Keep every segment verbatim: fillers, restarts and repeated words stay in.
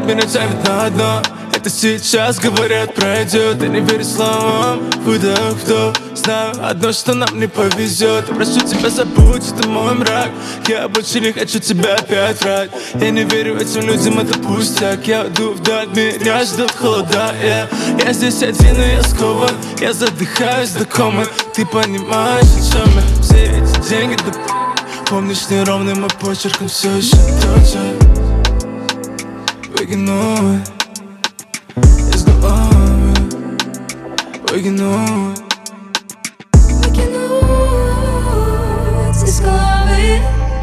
от меня тянет на дно. Это сейчас говорят пройдет, я не верю словам. Выдох, вдох, знаю одно, что нам не повезет. Я прошу тебя, забудь, это мой мрак. Я больше не хочу тебя опять врать. Я не верю этим людям, это пустяк. Я иду вдаль, меня ждут холода, yeah. Я здесь один, и я скован. Я задыхаюсь до комы. Ты понимаешь, о чем я? Все эти деньги, да помнишь, неровный мой почерк, он все еще точен. Выкинул из головы, выкинул, выкинуть из головы,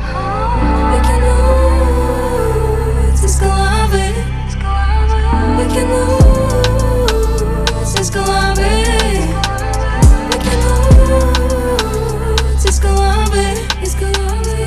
выкинуть из головы, выкинуть из головы, выкинуть из головы, из головы.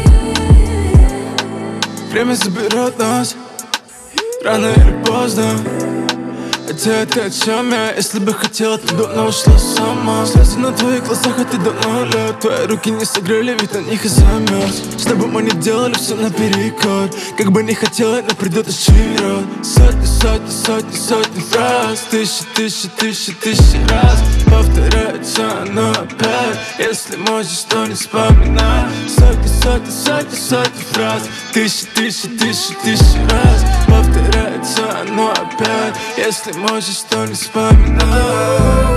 время заберет нас, рано или поздно. Хотя ты о чем я? Если бы хотела, ты давно ушла сама. Слезы на твоих глазах, а ты давно лед. Твои руки не согрели, ведь на них и замерз. Чтобы мы не делали все наперекор. Как бы не хотела, но придет очередь. Сотни, сотни, сотни, сотни фраз. Тысячи, тысячи, тысячи, тысячи раз. Повторяется оно опять. Если можешь, то не вспоминай. Сотни, сотни, сотни, сотни фраз. Тысячи, тысячи, тысячи, тысячи раз. Повторяется оно опять. Если можешь, то не вспоминай.